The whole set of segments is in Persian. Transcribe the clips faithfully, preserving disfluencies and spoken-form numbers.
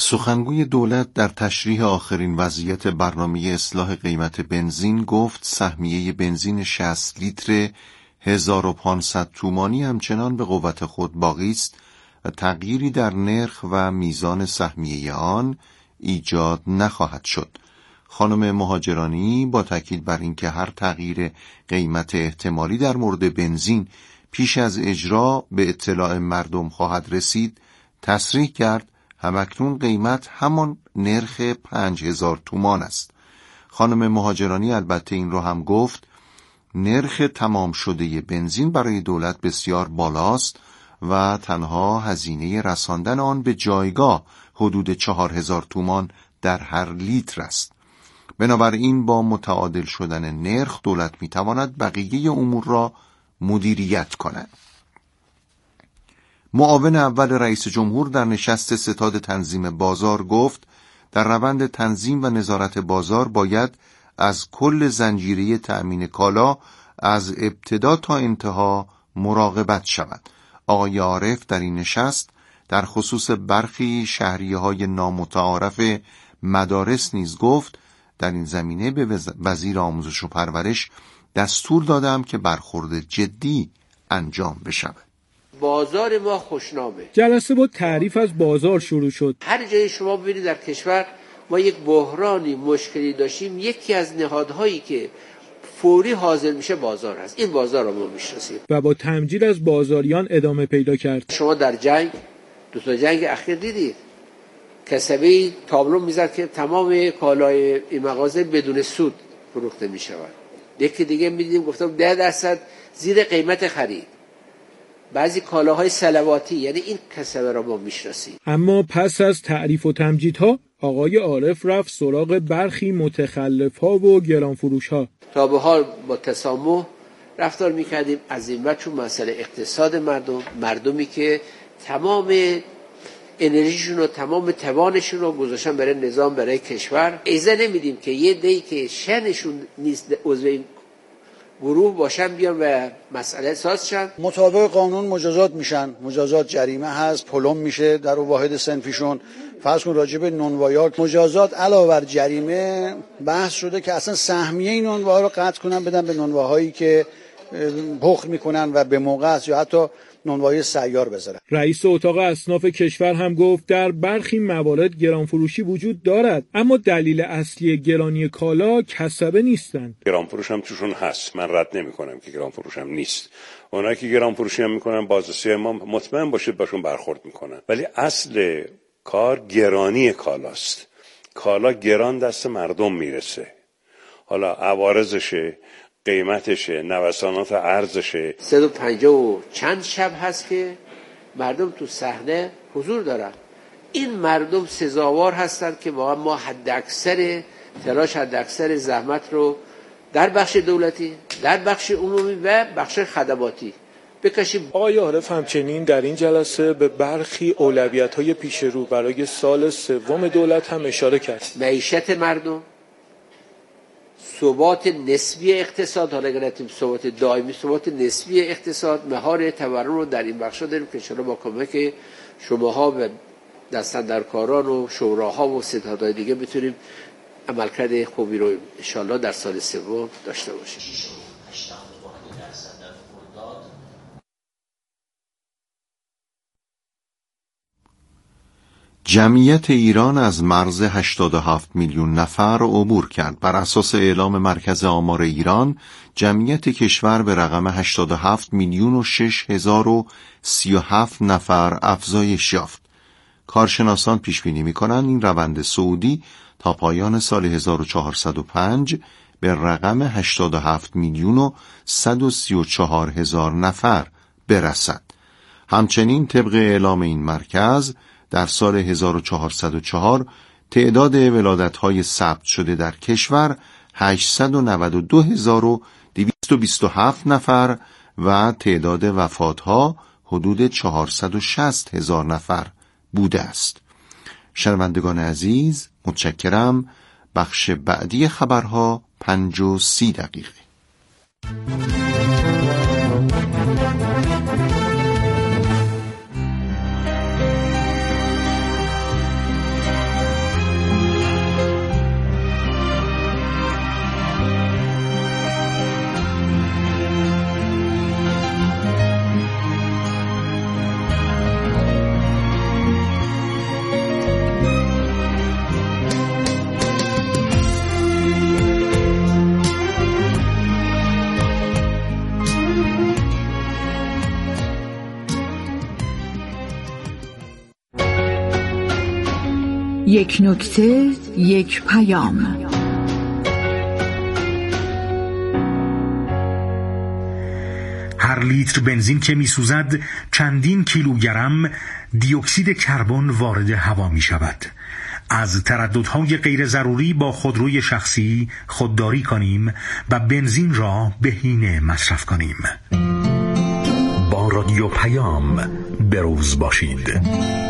سخنگوی دولت در تشریح آخرین وضعیت برنامه اصلاح قیمت بنزین گفت سهمیه بنزین شصت لیتر هزار و پانصد تومانی همچنان به قوت خود باقی است و تغییری در نرخ و میزان سهمیه آن ایجاد نخواهد شد. خانم مهاجرانی با تاکید بر اینکه هر تغییر قیمت احتمالی در مورد بنزین پیش از اجرا به اطلاع مردم خواهد رسید، تصریح کرد همکنون قیمت همان نرخ پنج هزار تومان است. خانم مهاجرانی البته این را هم گفت نرخ تمام شده بنزین برای دولت بسیار بالاست و تنها هزینه رساندن آن به جایگاه حدود چهار هزار تومان در هر لیتر است. بنابراین با متعادل شدن نرخ دولت میتواند بقیه امور را مدیریت کند. معاون اول رئیس جمهور در نشست ستاد تنظیم بازار گفت در روند تنظیم و نظارت بازار باید از کل زنجیره تأمین کالا از ابتدا تا انتها مراقبت شود. آقای عارف در این نشست در خصوص برخی شهریه‌های نامتعارف مدارس نیز گفت در این زمینه به وزیر آموزش و پرورش دستور دادم که برخورد جدی انجام بشود. بازار ما خوشنامه. جلسه با تعریف از بازار شروع شد. هر جای شما ببینید در کشور ما یک بحرانی مشکلی داشتیم، یکی از نهادهایی که فوری حاضر میشه بازار هست. این بازار رو ما میشناسیم و با تمجید از بازاریان ادامه پیدا کرد. شما در جنگ دو تا جنگ اخیر دیدید کسبی تابلو میزد که تمام کالای این مغازه بدون سود فروخته میشود. یکی دیگه میدیدیم گفتم ده درصد زیر قیمت خرید. بعضی کالاهای صلواتی، یعنی این کسبه را ما میشناسیم. اما پس از تعریف و تمجیدها آقای عارف رفت سراغ برخی متخلف‌ها و گرانفروش‌ها. تا به حال با تسامح رفتار میکردیم از این بعد چون مسئله اقتصاد مردم، مردمی که تمام انرژیشون و تمام توانشون رو گذاشتن برای نظام، برای کشور، ایزه نمیدیم که یه دی که شنشون نیست عضو این گروه باشن بیان و مسئله ساز شن. مطابق قانون مجازات میشن، مجازات جریمه هست، پلم میشه در اون واحد صنفیشون. فرض کن راجع به نونوایات مجازات علاوه بر جریمه بحث شده که اصلا سهمیه این نونوا رو قطع کنن بدن به نونواهایی که بخل میکنن و به موقع است یا حتی نونوایی سیار بذارن. رئیس اتاق اصناف کشور هم گفت در برخی موارد گرانفروشی وجود دارد، اما دلیل اصلی گرانی کالا کسبه نیستند. گرانفروش هم توشون هست، من رد نمی کنم که گرانفروش هم نیست. اونایی که گرانفروشی هم میکنن بازرسی ما مطمئن باشید باشون برخورد میکنن، ولی اصل کار گرانی کالاست. کالا گران دست مردم میرسه، حالا عوارضشه، قیمتشه، نوسانات ارزشه. صد و پنجاه و چند شب هست که مردم تو صحنه حضور دارن. این مردم سزاوار هستند که واقعا ما حد اکثر تلاش، حد اکثر زحمت رو در بخش دولتی، در بخش عمومی و بخش خدماتی بکشیم. آقای عارف همچنین در این جلسه به برخی اولویت‌های پیش رو برای سال سوم دولت هم اشاره کرد. معیشت مردم، ثبات نسبی اقتصاد، حالا اگر نتیم ثبات دائمی، ثبات نسبی اقتصاد، مهار تورم رو در این بخشا داریم که انشاءالله با کمک شماها و دستاندرکاران و شوراها و ستادهای دیگه بتونیم عملکرد خوبی رو انشاءالله در سال سوم داشته باشیم. جمعیت ایران از مرز هشتاد و هفت میلیون نفر عبور کرد. بر اساس اعلام مرکز آمار ایران، جمعیت کشور به رقم هشتاد و هفت میلیون و شش هزار و سی و هفت نفر افزایش یافت. کارشناسان پیش بینی می‌کنند این روند صعودی تا پایان سال هزار و چهارصد و پنج به رقم هشتاد و هفت میلیون و صد و سی و چهار هزار نفر برسد. همچنین طبق اعلام این مرکز در سال هزار و چهارصد و چهار تعداد ولادت‌های ثبت شده در کشور هشتصد و نود و دو هزار و دویست و بیست و هفت نفر و تعداد وفات‌ها حدود چهارصد و شصت هزار نفر بوده است. شنوندگان عزیز، متشکرم. بخش بعدی خبرها پنج و سی دقیقه. یک نکته، یک پیام. هر لیتر بنزین که می‌سوزد چندین کیلوگرم دی اکسید کربن وارد هوا می‌شود. از ترددهای غیر ضروری با خودروی شخصی خودداری کنیم و بنزین را بهینه مصرف کنیم. با رادیو پیام بروز باشید.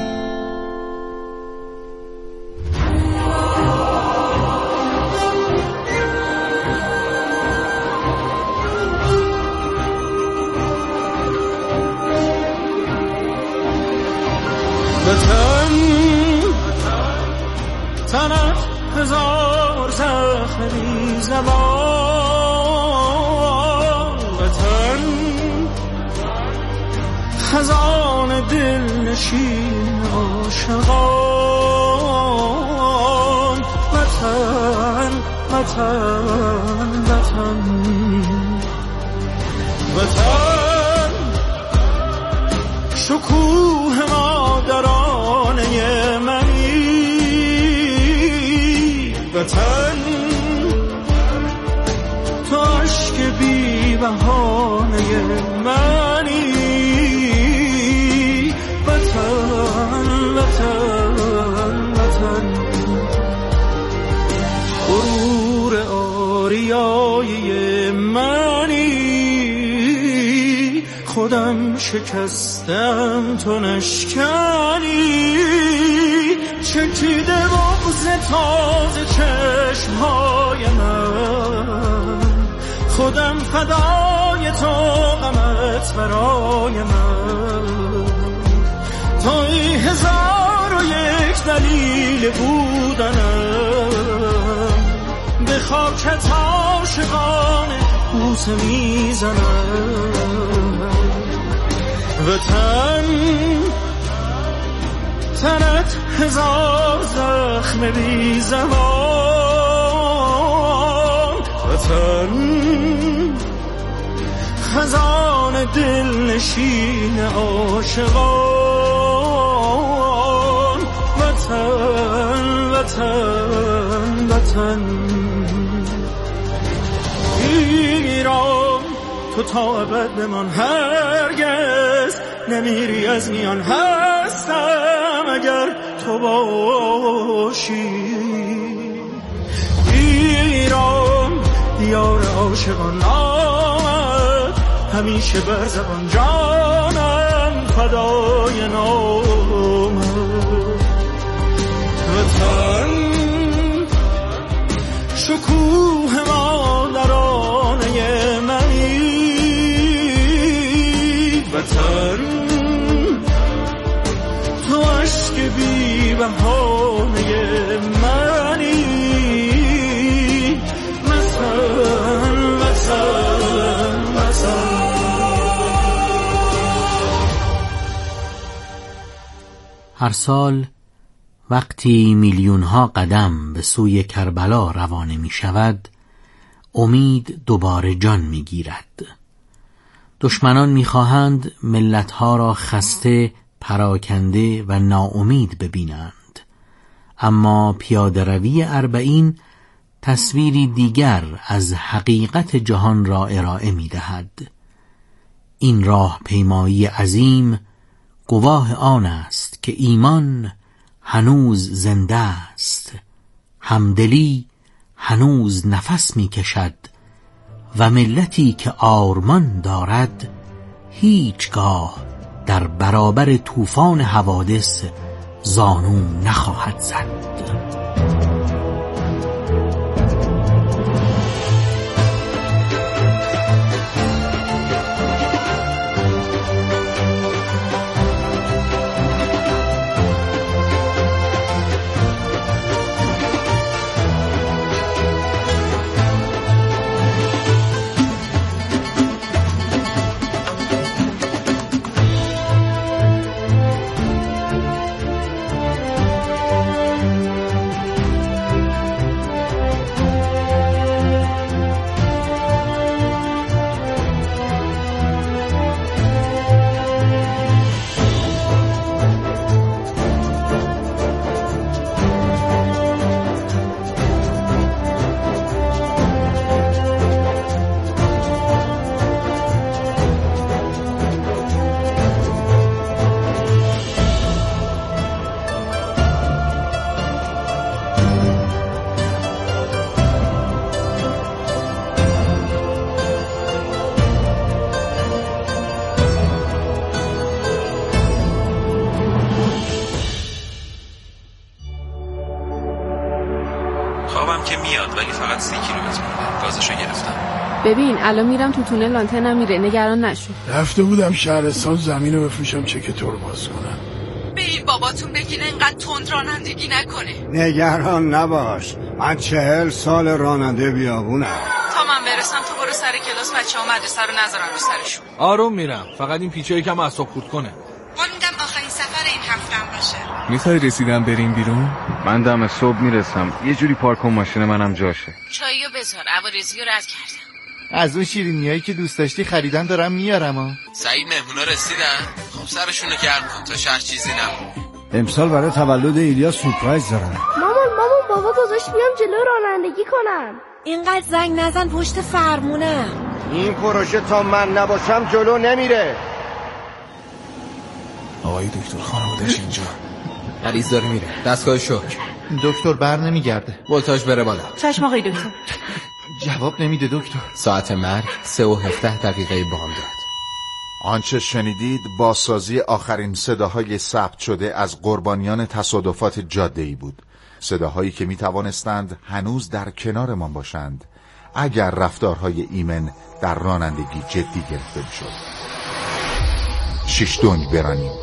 وطن تنت هزار زخم بی زبان، وطن خزان دل نشین عاشقان، وطن وطن وطن وطن شکوه مادرانه منی، وطن تو عشق بی بهانه منی، وطن وطن وطن غرور آریایی منی، خودم شکستم تو نشکنی، چکیده بغض تازه چشمهای من، خودم فدای تو غمت برای من، تا این هزار و یک دلیل بودنم، به خاکت عاشقانه بوسه میزنم. وطن تنت هزار زخم بی زبان، وطن خزان دل نشین عاشقان، وطن وطن وطن ایران تو تا ابد بمان، هرگز نمیری از میان، هستم اگر تو باشی. ایران دیار عاشقان آمد، همیشه بر زبان جانم فدای نامت. وطن شکوه مادرانه منی، وطن تو عشق بی بهانه منی، وطن وطن وطن. هر سال وقتی میلیون ها قدم به سوی کربلا روانه می شود، امید دوباره جان می گیرد. دشمنان می خواهند ملت ها را خسته، پراکنده و ناامید ببینند، اما پیاده روی اربعین تصویری دیگر از حقیقت جهان را ارائه می دهد. این راه پیمایی عظیم گواه آن است که ایمان هنوز زنده است، همدلی هنوز نفس می کشد و ملتی که آرمان دارد هیچگاه در برابر طوفان حوادث زانو نخواهد زد. الان که میاد ولی فقط سی کیلومتر مونده. گازشو گرفتم. ببین الان میرم تو تونل لانتنم میره، نگران نشو. رفته بودم شهرستان زمینو بفروشم چک تو رو باز کنم. بریم باباتون بگین اینقدر تند رانندگی نکنه. نگران نباش، من چهل سال راننده بیابونم. تا من برسم تو برو سر کلاس، بچه‌ها مدرسه رو نذارن رو سرشون. آروم میرم، فقط این پیچه یکم اعصاب خورد کنه. امیدم آخرین سفر این هفتم باشه. میخوای رسیدم بریم بیرون؟ من دم صبح میرسم، یه جوری پارک کن ماشین منم جاشه. چاییو بذار، عوارضیو رد کردم. از اون شیرینیایی که دوست داشتی خریدن دارم میارم ها. سعید مهمونا رسیدن؟ خب سرشونو گرم کن تا شهر چیزی نمونه. امسال برای تولد ایلیا سورپرایز دارن. مامان مامان بابا گذاشت بیام جلو رانندگی کنم. اینقدر زنگ نزن پشت فرمونم. این پروژه تا من نباشم جلو نمیره. آقای دکتر خانواده‌اش اینجا. مریض داره میره. دستگاه شوک. دکتر بر نمیگرده. ولتاژ بره بالا. چشم آقای دکتر. جواب نمیده دکتر. ساعت مرگ سه و هفده دقیقه بامداد. آنچه شنیدید بازسازی آخرین صداهای ثبت شده از قربانیان تصادفات جاده‌ای بود. صداهایی که می توانستند هنوز در کنارمان باشند اگر رفتارهای ایمن در رانندگی جدی گرفته می‌شد. شش دنگ برانیم.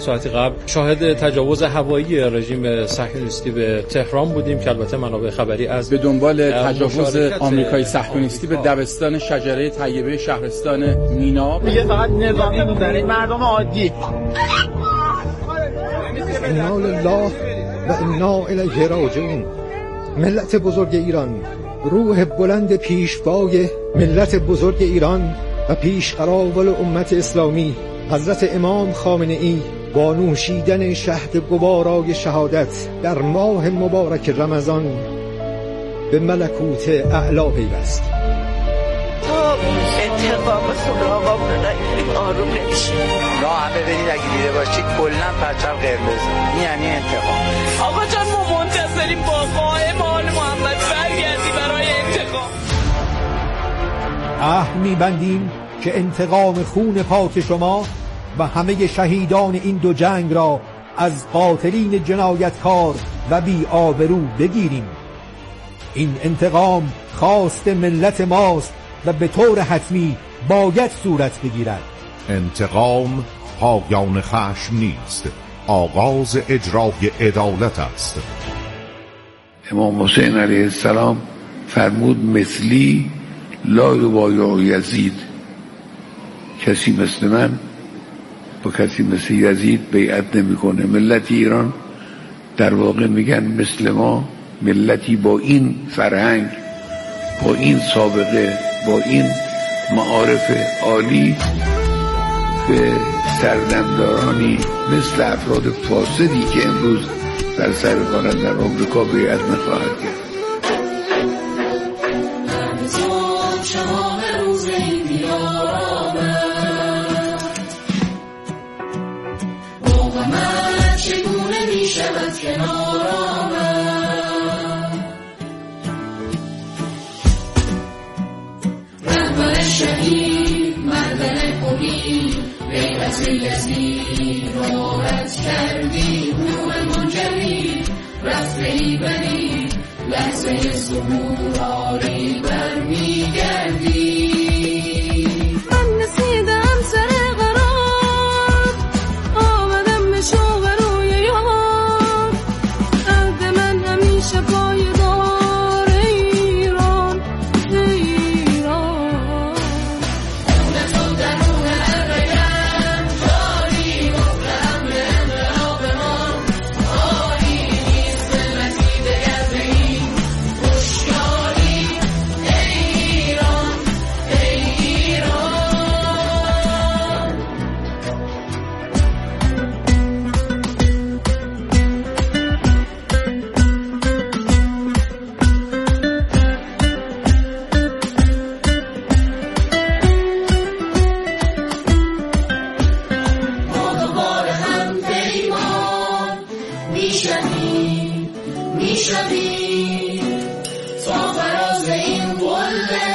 ساعتی قبل شاهد تجاوز هوایی رژیم صهیونیستی به تهران بودیم که البته منابع خبری از به دنبال تجاوز آمریکایی صهیونیستی به دبستان شجره طیبه شهرستان مینا. میگه فقط نظامی می‌زنید مردم عادی. انا لله و انا الیه راجعون. ملت بزرگ ایران، روح بلند پیشوای ملت بزرگ ایران و پیشقراول امت اسلامی حضرت امام خامنه ای با نوشیدن شهد گوارای شهادت در ماه مبارک رمضان به ملکوت اعلا پیوست. انتقام خدا آقا رو آروم نمیشه. راه ببینید اگه دیده باشید کلا پرچم قرمز یعنی انتقام. آقا جان ما منتظریم با قائم آل محمد برگردی برای انتقام. عهد می‌بندیم که انتقام خون پاک شما و همه شهیدان این دو جنگ را از قاتلین جنایتکار و بی آبرو بگیریم. این انتقام خواست ملت ماست و به طور حتمی باید صورت بگیرد. انتقام پایان خشم نیست، آغاز اجرای عدالت است. امام حسین علیه السلام فرمود مثلی لا یبایع یزید، کسی مثل من با کسی مثل یزید بیعت نمیکنه. ملت ایران در واقع میگن مثل ما، ملتی با این فرهنگ، با این سابقه، با این معارف عالی به سردمدارانی مثل افراد فاسدی که امروز در سر کارند در آمریکا بیعت نخواهد کرد. شهید مردن امید بیعت یزید رایت کردی نور منجلی رفته ای بری لحظه ظهور آری برمیگردی. من رسیدم سر قرار آمدم به شوق روی یار عهد من همیشه پایدار ایران ایران. تو درون هر رگم جاری مبرم به انقلاب ما آری نیست ملتی دگر به این هوشیاری ای ایران ای ایران. ما دوباره هم پیمان میشویم میشویم تا فراز این قله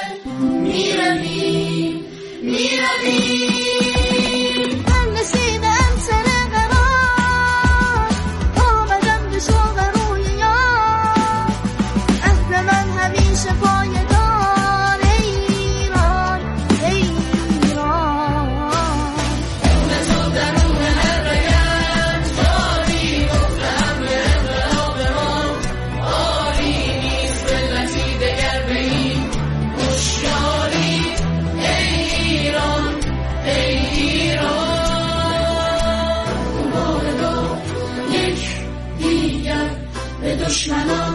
میرویم میرویم. من رسیدم سر قرار آمدم به شوق روی یار عهد من همیشه پایدار ایران ایران. تو درون هر رگم جاری مبرم به انقلاب ما آری نیست ملتی دگر به این هوشیاری ای ایران ای ایران. مباردا یک دیگر به دشمنان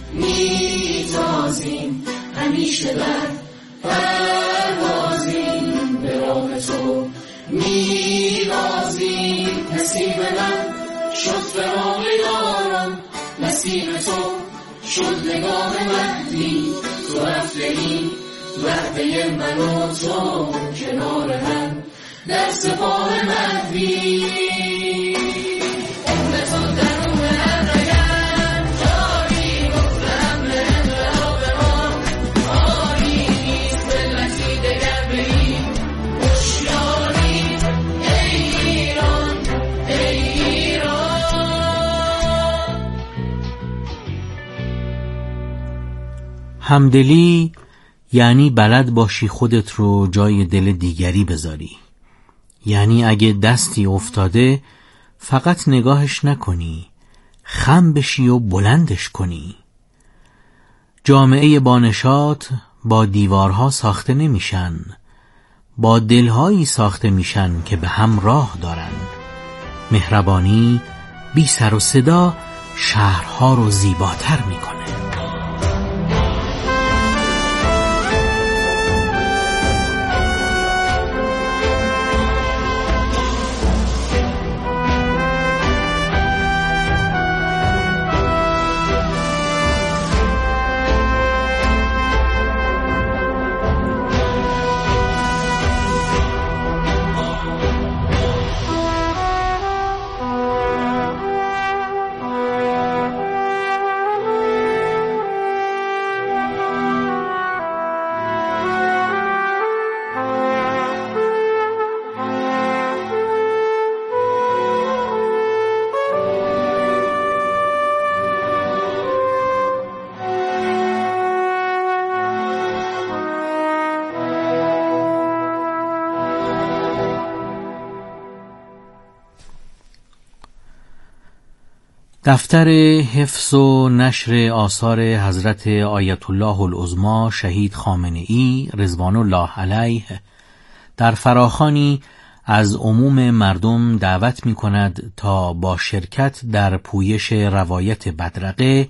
میتازیم همیشه در پروازیم به راه تو میبازیم. نصیب من شد فراق یارم نصیب تو شد نگاه مهدی تو رفته ای وعده من و تو کنار هم در سپاه مهدی. تو درون هر رگم جاری مبرم به انقلاب ما آری نیست ملتی دگر به این هوشیاری ای ایران ای ایران. همدلی یعنی بلد باشی خودت رو جای دل دیگری بذاری، یعنی اگه دستی افتاده فقط نگاهش نکنی، خم بشی و بلندش کنی. جامعه بانشات با دیوارها ساخته نمیشن، با دلهایی ساخته میشن که به هم راه دارن. مهربانی بی سر و صدا شهرها رو زیباتر میکنه. دفتر حفظ و نشر آثار حضرت آیت الله العظمی شهید خامنه ای رضوان الله علیه در فراخوانی از عموم مردم دعوت می کند تا با شرکت در پویش روایت بدرقه،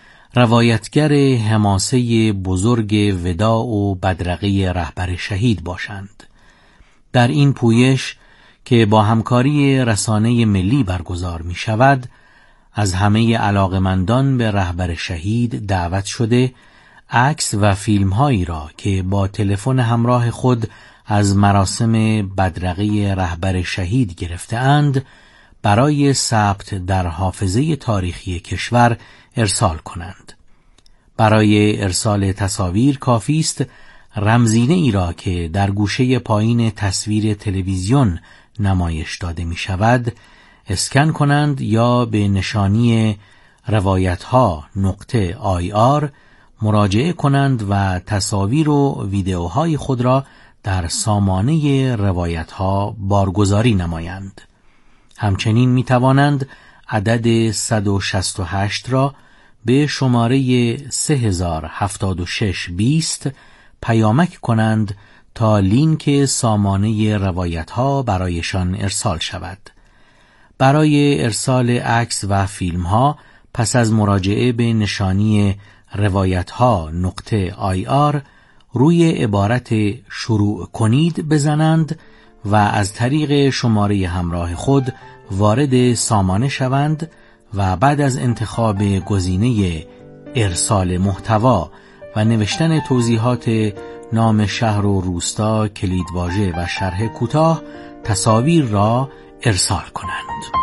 روایتگر حماسه بزرگ وداع و بدرقه رهبر شهید باشند. در این پویش که با همکاری رسانه ملی برگزار می شود، از همه علاقمندان به رهبر شهید دعوت شده عکس و فیلم هایی را که با تلفن همراه خود از مراسم بدرقه رهبر شهید گرفته‌اند برای ثبت در حافظه تاریخی کشور ارسال کنند. برای ارسال تصاویر کافی است رمزینه ای را که در گوشه پایین تصویر تلویزیون نمایش داده می شود اسکن کنند یا به نشانی روایتها نقطه آی آر مراجعه کنند و تصاویر و ویدئوهای خود را در سامانه روایتها بارگذاری نمایند. همچنین می توانند عدد صد و شصت و هشت را به شماره سه هزار و هفتاد و شش بیست پیامک کنند تا لینک سامانه روایتها برایشان ارسال شود. برای ارسال عکس و فیلم ها پس از مراجعه به نشانی روایتها نقطه آی آر روی عبارت شروع کنید بزنند و از طریق شماره همراه خود وارد سامانه شوند و بعد از انتخاب گزینه ارسال محتوا و نوشتن توضیحات نام شهر و روستا، کلیدواژه و شرح کوتاه تصاویر را ارسال کنند.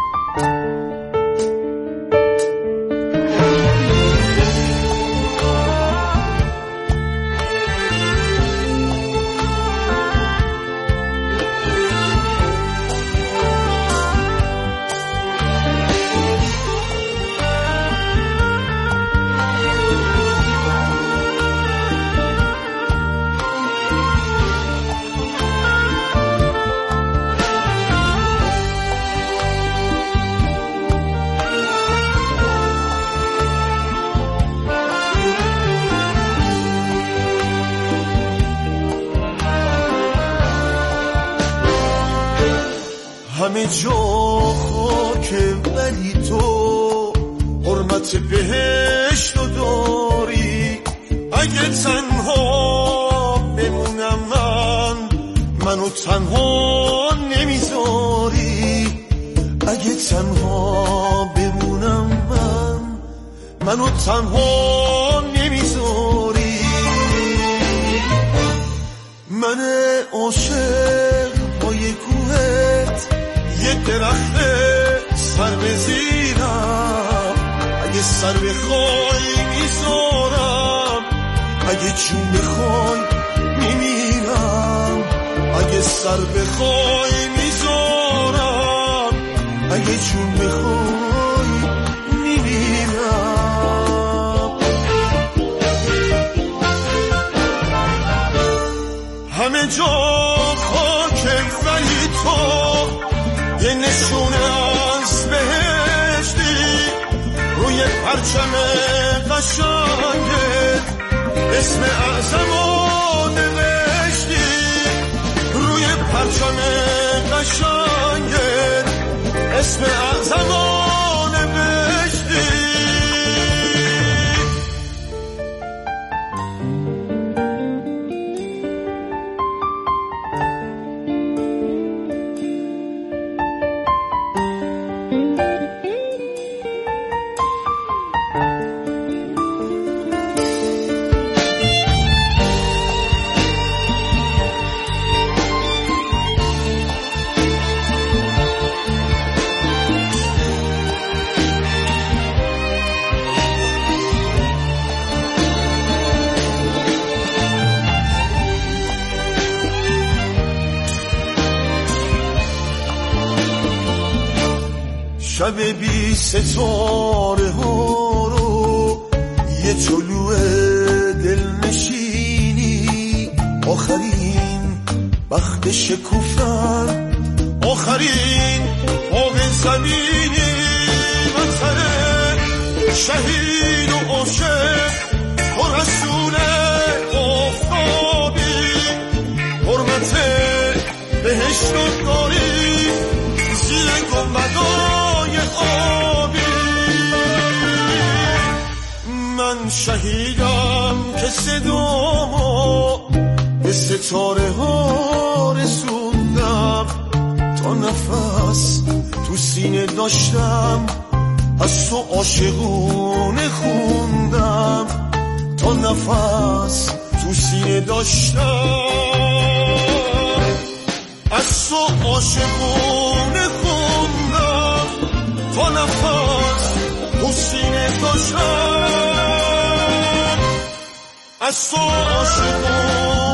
همه جا خاکه ولی تو حرمت بهشت رو داری. اگه تنها بمونم من منو تنها نمیذاری. اگه تنها بمونم من منو تنها نمیذاری. من عاشق پای کوهت یه درخت سر بزیرم. اگه سر بخوای میذارم، اگه جون بخوای میمیرم. اگه سر بخوای میذارم، اگه جون بخوای میمیرم. همه جا خاکه ولی تو پرچم قشنگت اسم اعظمو نوشتی، روی پرچم قشنگت اسم اعظمو نوشتی. شب بی ستاره ها رو یه طلوع دل نشینی، آخرین بخت شکوفن، آخرین آب زمینی، وطن شهید و عاشق و رسول آفتابی، حرمت بهشت و داری زیر گنبدای آبی. من شهیدم که صدامو به ستاره ها رسوندم، تا نفس تو سینه داشتم از تو عاشقونه خوندم، تا نفس تو سینه داشتم از تو عاشقونه خوندم، تا نفس تو سینه داشتم از تو عاشقونه